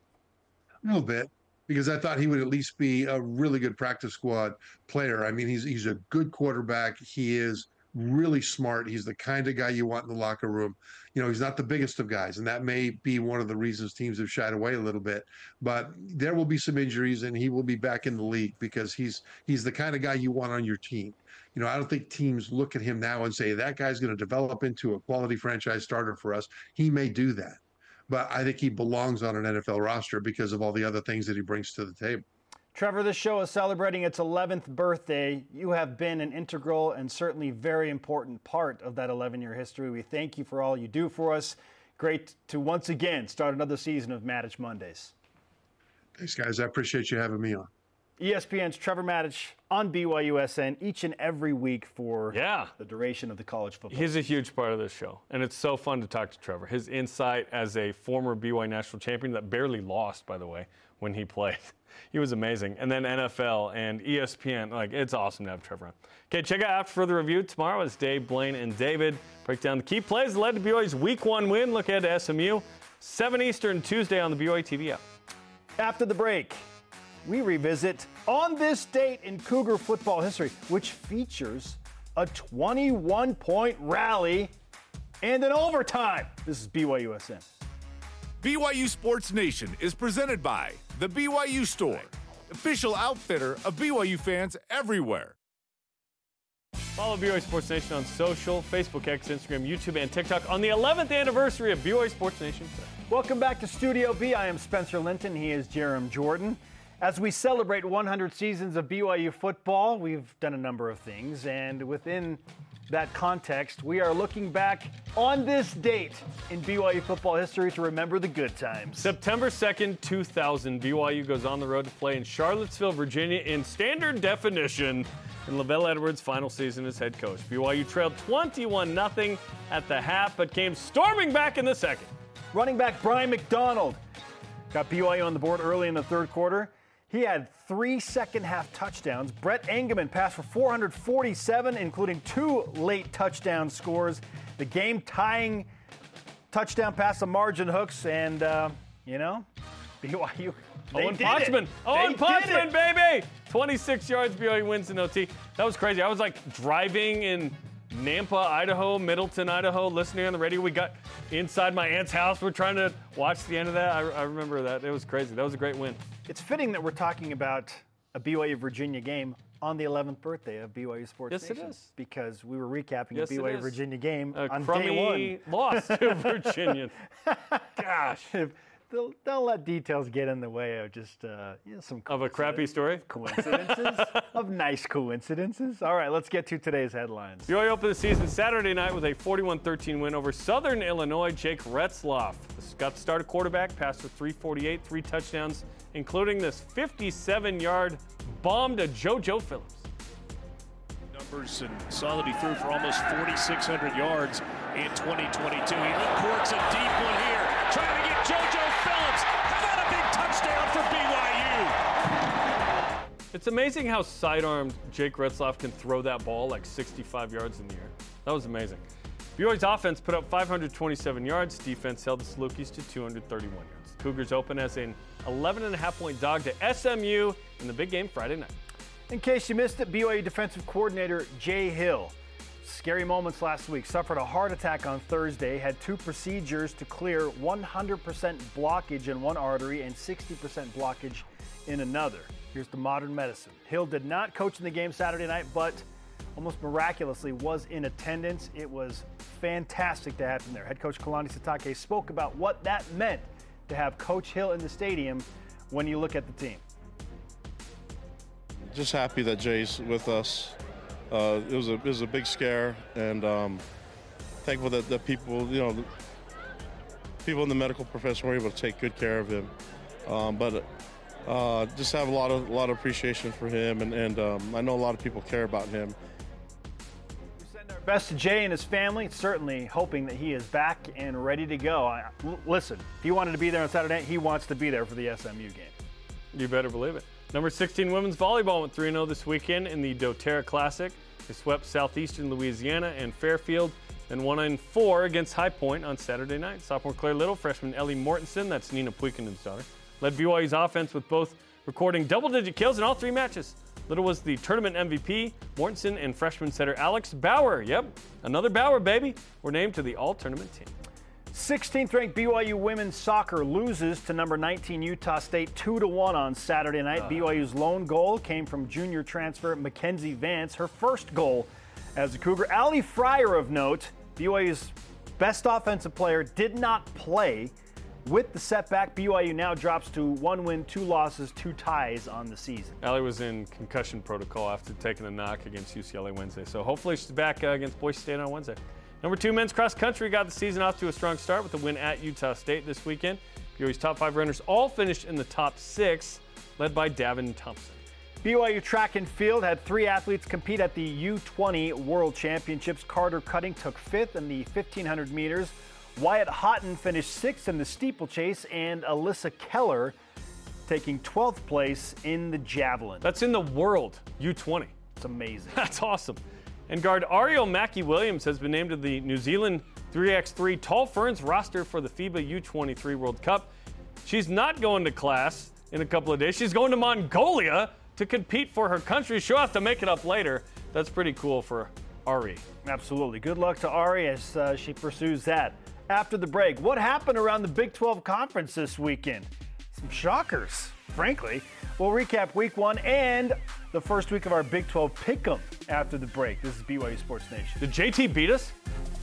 A little bit, because I thought he would at least be a really good practice squad player. I mean, he's he's a good quarterback. He is really smart. He's the kind of guy you want in the locker room. You know, he's not the biggest of guys, and that may be one of the reasons teams have shied away a little bit. But there will be some injuries, and he will be back in the league because he's he's the kind of guy you want on your team. You know, I don't think teams look at him now and say, that guy's going to develop into a quality franchise starter for us. He may do that. But I think he belongs on an N F L roster because of all the other things that he brings to the table.
Trevor, this show is celebrating its eleventh birthday. You have been an integral and certainly very important part of that eleven-year history. We thank you for all you do for us. Great to once again start another season of Mattich Mondays.
Thanks, guys. I appreciate you having me on.
E S P N's Trevor Mattich on B Y U S N each and every week for
yeah.
the duration of the college football.
He's a huge part of this show, and it's so fun to talk to Trevor. His insight as a former B Y U national champion that barely lost, by the way, when he played. He was amazing. And then N F L and E S P N. Like, it's awesome to have Trevor on. Okay, check out After Further Review tomorrow as Dave, Blaine, and David break down the key plays that led to B Y U's week one win. Look ahead to S M U. seven Eastern Tuesday on the B Y U T V app.
After the break, we revisit On This Date in Cougar football history, which features a twenty-one point rally and an overtime. This is B Y U S N.
B Y U Sports Nation is presented by The B Y U Store, official outfitter of B Y U fans everywhere.
Follow B Y U Sports Nation on social, Facebook, X, Instagram, YouTube, and TikTok on the eleventh anniversary of B Y U Sports Nation.
Welcome back to Studio B. I am Spencer Linton. He is Jerem Jordan. As we celebrate one hundred seasons of B Y U football, we've done a number of things, and within that context, we are looking back on this date in B Y U football history to remember the good times.
September second, two thousand, B Y U goes on the road to play in Charlottesville, Virginia in standard definition in LaVell Edwards' final season as head coach. B Y U trailed twenty-one nothing at the half, but came storming back in the second.
Running back Brian McDonald got B Y U on the board early in the third quarter. He had three second-half touchdowns. Brett Engelman passed for four hundred forty-seven, including two late touchdown scores. The game-tying touchdown pass to Margin Hooks, and, uh, you know, B Y U, they
Owen
did
Potchman.
it.
Owen
They
Potchman,
did it.
baby! twenty-six yards, B Y U wins in O T. That was crazy. I was, like, driving in Nampa, Idaho, Middleton, Idaho, listening on the radio. We got inside my aunt's house. We're trying to watch the end of that. I, I remember that. It was crazy. That was a great win.
It's fitting that we're talking about a B Y U Virginia game on the eleventh birthday of B Y U Sports
Yes,
Nation.
it is.
Because we were recapping
Yes,
a B Y U
it is.
Virginia game
A
on
crummy
day one.
loss to Virginia. Gosh.
Don't, don't let details get in the way of just uh, you know, some
Of a crappy story?
coincidences, of nice coincidences. All right, let's get to today's headlines.
B Y U opened the season Saturday night with a forty-one thirteen win over Southern Illinois. Jake Retzloff got the start at quarterback, passed for three forty-eight, three touchdowns, including this fifty-seven-yard bomb to JoJo Phillips.
Numbers and saw that he threw for almost forty-six hundred yards in twenty twenty-two. He uncorks a deep one here, trying to get JoJo Phillips. How about a big touchdown for B Y U?
It's amazing how sidearmed Jake Retzloff can throw that ball like sixty-five yards in the air. That was amazing. B Y U's offense put up five hundred twenty-seven yards. Defense held the Salukis to two hundred thirty-one yards. The Cougars open as an eleven and a half point dog to S M U in the big game Friday night.
In case you missed it, B Y U defensive coordinator Jay Hill, scary moments last week, suffered a heart attack on Thursday, had two procedures to clear one hundred percent blockage in one artery and sixty percent blockage in another. Here's the modern medicine. Hill did not coach in the game Saturday night, but almost miraculously was in attendance. It was fantastic to have him there. Head coach Kalani Sitake spoke about what that meant to have Coach Hill in the stadium when you look at the team.
Just happy that Jay's with us. Uh, it was a it was a big scare, and um, thankful that, that people, you know, people in the medical profession were able to take good care of him. Um, but uh, just have a lot of a lot of appreciation for him, and, and um, I know a lot of people care about him.
We send our best to Jay and his family, certainly hoping that he is back and ready to go. I, l- listen, if he wanted to be there on Saturday night, he wants to be there for the S M U game.
You better believe it. Number sixteen women's volleyball went three and oh this weekend in the doTERRA Classic. They swept Southeastern Louisiana and Fairfield, then one in four against High Point on Saturday night. Sophomore Claire Little, freshman Ellie Mortensen, that's Nina Puikanen's daughter, led B Y U's offense with both recording double-digit kills in all three matches. Little was the tournament M V P. Mortensen and freshman setter Alex Bauer, yep, another Bauer, baby, were named to the all-tournament team.
sixteenth ranked B Y U women's soccer loses to number nineteen Utah State two to one on Saturday night. Uh, B Y U's lone goal came from junior transfer Mackenzie Vance, her first goal as a Cougar. Allie Fryer, of note, B Y U's best offensive player, did not play. With the setback, B Y U now drops to one win, two losses, two ties on the season.
Allie was in concussion protocol after taking a knock against U C L A Wednesday, so hopefully she's back uh, against Boise State on Wednesday. Number two men's cross country got the season off to a strong start with a win at Utah State this weekend. B Y U's top five runners all finished in the top six, led by Davin Thompson.
B Y U track and field had three athletes compete at the U twenty World Championships. Carter Cutting took fifth in the fifteen hundred meters. Wyatt Houghton finished sixth in the steeplechase, and Alyssa Keller taking twelfth place in the javelin.
That's in the world, U twenty.
It's amazing.
That's awesome. And guard Ariel Mackey-Williams has been named to the New Zealand three by three Tall Ferns roster for the FIBA U twenty-three World Cup. She's not going to class in a couple of days. She's going to Mongolia to compete for her country. She'll have to make it up later. That's pretty cool for Ari.
Absolutely. Good luck to Ari as uh, she pursues that. After the break, what happened around the Big twelve Conference this weekend? Some shockers, frankly. We'll recap week one and the first week of our Big twelve Pick'em after the break. This is B Y U Sports Nation.
Did J T beat us?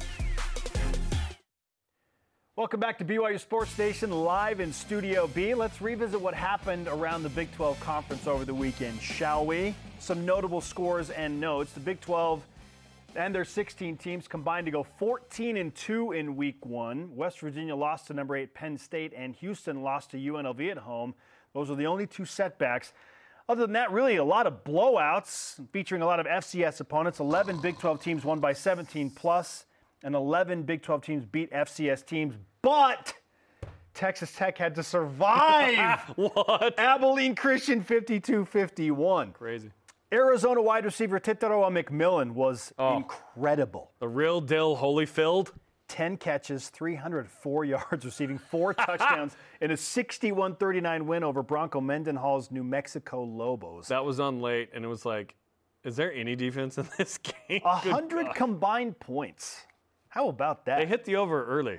Welcome back to B Y U Sports Nation, live in Studio B. Let's revisit what happened around the Big twelve Conference over the weekend, shall we? Some notable scores and notes. The Big twelve and their sixteen teams combined to go fourteen and two in week one. West Virginia lost to number eight Penn State, and Houston lost to U N L V at home. Those are the only two setbacks. Other than that, really a lot of blowouts featuring a lot of F C S opponents. eleven Big twelve teams won by seventeen plus, and eleven Big twelve teams beat F C S teams. But Texas Tech had to survive.
What?
Abilene Christian fifty-two fifty-one.
Crazy.
Arizona wide receiver Titaroa McMillan was oh, incredible.
The real Dill Holyfield.
ten catches, three hundred four yards, receiving four touchdowns in a sixty-one thirty-nine win over Bronco Mendenhall's New Mexico Lobos.
That was on late, and it was like, is there any defense in this game?
one hundred combined points. How about that?
They hit the over early.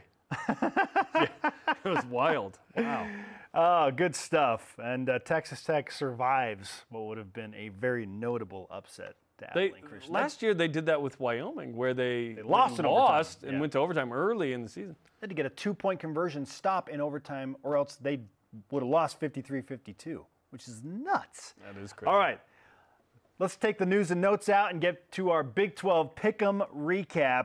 Yeah, it was wild. Wow.
Oh, good stuff. And uh, Texas Tech survives what would have been a very notable upset to Abilene
They,
Christian.
last year they did that with Wyoming, where they,
They lost in
lost
overtime.
and
Yeah.
went to overtime early in the season.
They had to get a two-point conversion stop in overtime, or else they would have lost fifty-three fifty-two, which is nuts.
That is crazy.
All right. Let's take the news and notes out and get to our Big twelve Pick'em recap.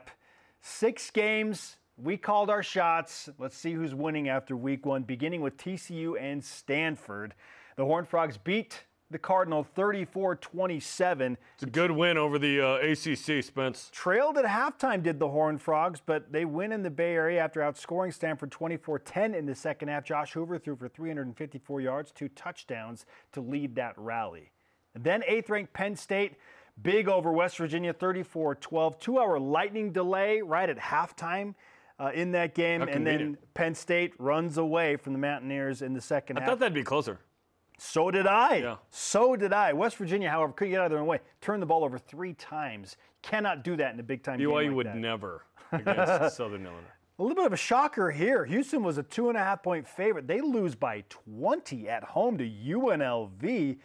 Six games. We called our shots. Let's see who's winning after week one, beginning with T C U and Stanford. The Horned Frogs beat the Cardinal thirty-four twenty-seven.
It's a good win over the uh, A C C, Spence.
Trailed at halftime did the Horned Frogs, but they win in the Bay Area after outscoring Stanford twenty-four ten in the second half. Josh Hoover threw for three hundred fifty-four yards, two touchdowns to lead that rally. And then eighth-ranked Penn State, big over West Virginia, thirty-four twelve. Two-hour lightning delay right at halftime uh, in that game.
How
And then
convenient.
Penn State runs away from the Mountaineers in the second
I
half.
thought that'd be closer.
So did I.
Yeah.
So did I. West Virginia, however, couldn't get out of their own way. Turned the ball over three times. Cannot do that in a big-time game
B Y U
like
would
that.
never against Southern Illinois.
A little bit of a shocker here. Houston was a two and a half point favorite. They lose by twenty at home to U N L V.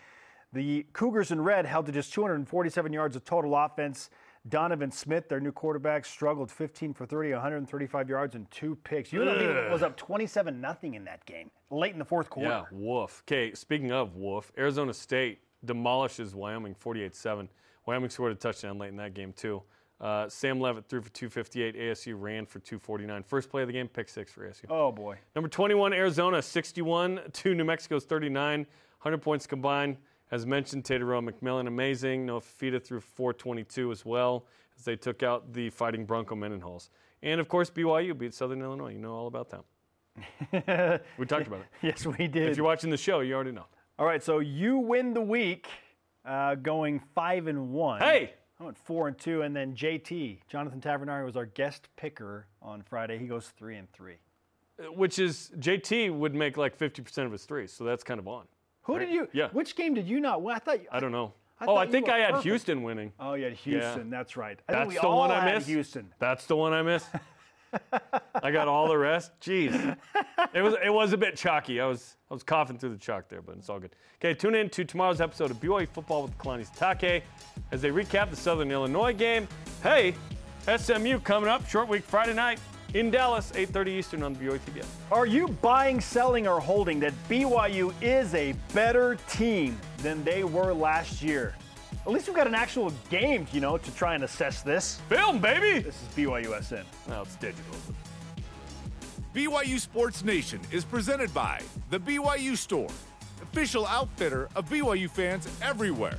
The Cougars in red held to just two hundred forty-seven yards of total offense. Donovan Smith, their new quarterback, struggled fifteen for thirty, one hundred thirty-five yards and two picks. U N L V was up twenty-seven nothing in that game, late in the fourth quarter.
Yeah, woof. Okay, speaking of woof, Arizona State demolishes Wyoming forty-eight seven. Wyoming scored a touchdown late in that game, too. Uh, Sam Levitt threw for two fifty-eight. A S U ran for two forty-nine. First play of the game, pick six for A S U.
Oh, boy.
Number twenty-one, Arizona, sixty-one to New Mexico's thirty-nine. one hundred points combined. As mentioned, Tateroa McMillan, amazing. Noah Fifita threw four twenty-two as well as they took out the Fighting Bronco Mendenhalls. And, of course, B Y U beat Southern Illinois. You know all about them. We talked about it.
Yes, we did.
If you're watching the show, you already know.
All right, so you win the week uh, going five and one.
Hey!
I went four and two, and then J T, Jonathan Tavernari, was our guest picker on Friday. He goes three and three.
Which is, J T would make like fifty percent of his threes, so that's kind of on.
Who
right?
did you?
Yeah.
Which game did you not win? I thought. You,
I don't know.
I
oh, I
you
think
were
I had
perfect.
Houston winning.
Oh, you had Houston.
Yeah.
That's right. I
That's
think we
the
all
one I
had
missed.
Houston.
That's the one I missed. I got all the rest. Jeez, it was it was a bit chalky. I was I was coughing through the chalk there, but it's all good. Okay, tune in to tomorrow's episode of B Y U Football with Kalani Sitake as they recap the Southern Illinois game. Hey, S M U coming up, short week Friday night in Dallas, eight thirty Eastern on B Y U T V S.
Are you buying, selling, or holding that B Y U is a better team than they were last year? At least we've got an actual game, you know, to try and assess this.
Film, baby!
This is B Y U S N.
No, it's digital.
B Y U Sports Nation is presented by The B Y U Store, official outfitter of B Y U fans everywhere.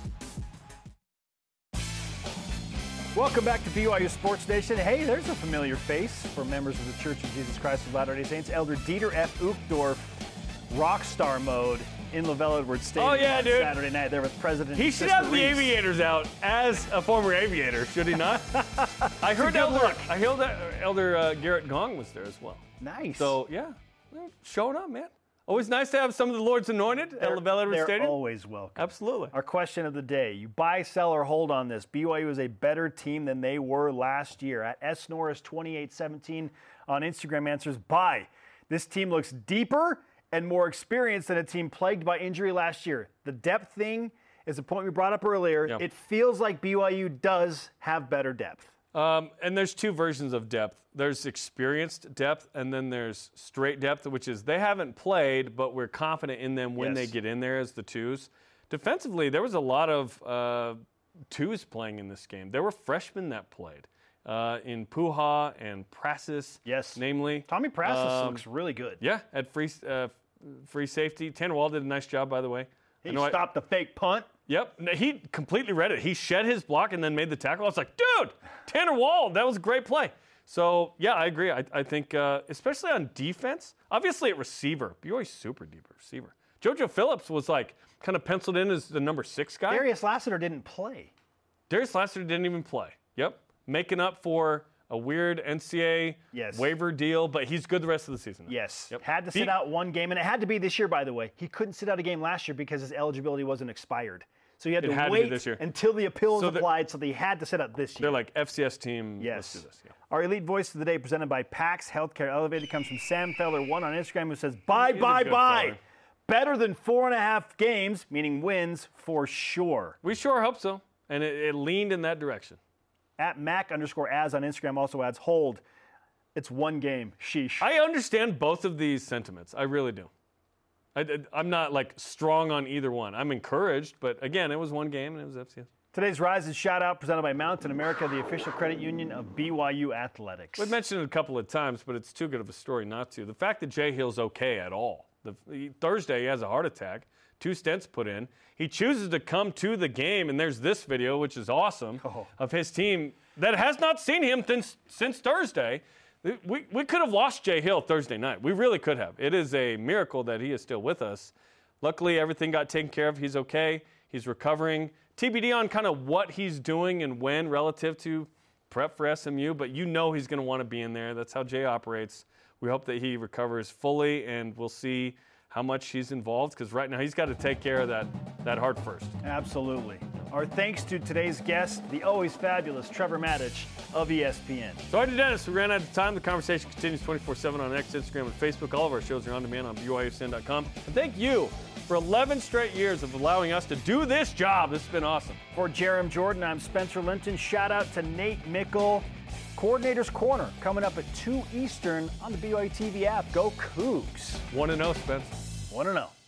Welcome back to B Y U Sports Nation. Hey, there's a familiar face for members of the Church of Jesus Christ of Latter-day Saints. Elder Dieter F. Uchtdorf, rock star mode in LaVelle Edwards Stadium
Oh, yeah,
on
dude.
Saturday night there with President
He should
Sister
have the
Reese.
aviators out as a former aviator, should he not? I heard
good
Elder,
look.
I heard that Elder uh, Garrett Gong was there as well.
Nice.
So, yeah, showing up, man. Always nice to have some of the Lord's anointed at LaVelle Edwards
They're
Stadium.
always welcome.
Absolutely.
Our question of the day, you buy, sell, or hold on this. B Y U is a better team than they were last year. At S Norris twenty-eight seventeen on Instagram answers, buy. This team looks deeper and more experienced than a team plagued by injury last year. The depth thing is a point we brought up earlier.
Yep.
It feels like B Y U does have better depth.
Um, and there's two versions of depth. There's experienced depth, and then there's straight depth, which is they haven't played, but we're confident in them when
Yes.
they get in there as the twos. Defensively, there was a lot of uh, twos playing in this game. There were freshmen that played uh, in Puha and Prasis,
Yes.
namely.
Tommy Prasis
Um,
looks really good.
Yeah, at free uh, free safety. Tanner Wall did a nice job, by the way.
He
I know I-
stopped the fake punt.
Yep, no, he completely read it. He shed his block and then made the tackle. I was like, dude, Tanner Wall, that was a great play. So, yeah, I agree. I, I think, uh, especially on defense, obviously at receiver, B Y U's super deep at receiver. JoJo Phillips was like kind of penciled in as the number six guy.
Darius Lassiter didn't play.
Darius Lassiter didn't even play. Yep, making up for a weird N C A A
Yes.
waiver deal, but he's good the rest of the season.
Yes.
Yep.
Had to sit
He-
out one game, and it had to be this year, by the way. He couldn't sit out a game last year because his eligibility wasn't expired. So he had
It
to
had to be
wait
this year.
until the appeal was
So the-
applied, so they had to sit out this year.
They're like F C S team.
Yes.
Let's do this. Yeah.
Our elite voice of the day presented by Pax Healthcare Elevated comes from Sam Feller one on Instagram, who says, buy,
He's a
buy,
good
buy.
feller.
Better than four and a half games, meaning wins for sure.
We sure hope so, and it, it leaned in that direction.
At Mac underscore Az on Instagram also adds, hold. It's one game. Sheesh.
I understand both of these sentiments. I really do. I, am not like strong on either one. I'm encouraged, but again, it was one game and it was F C S.
Today's Rise and Shout Out presented by Mountain America, the official credit union of B Y U Athletics.
We've mentioned it a couple of times, but it's too good of a story not to. The fact that Jay Hill's okay at all. The, he, Thursday, he has a heart attack, two stents put in. He chooses to come to the game, and there's this video, which is awesome,
Oh.
of his team that has not seen him since, since Thursday. We, we could have lost Jay Hill Thursday night. We really could have. It is a miracle that he is still with us. Luckily, everything got taken care of. He's okay. He's recovering. T B D on kind of what he's doing and when relative to prep for S M U, but you know he's going to want to be in there. That's how Jay operates. We hope that he recovers fully, and we'll see how much he's involved, because right now he's got to take care of that, that heart first.
Absolutely. Our thanks to today's guest, the always fabulous Trevor Matich of E S P N.
Sorry to Dennis, we ran out of time. The conversation continues twenty-four seven on X, Instagram, and Facebook. All of our shows are on demand on B Y U S N dot com. And thank you for eleven straight years of allowing us to do this job. This has been awesome.
For Jerem Jordan, I'm Spencer Linton. Shout out to Nate Mickle. Coordinator's Corner coming up at two Eastern on the B Y U T V app. Go Cougs.
one and oh, Spence.
one and oh.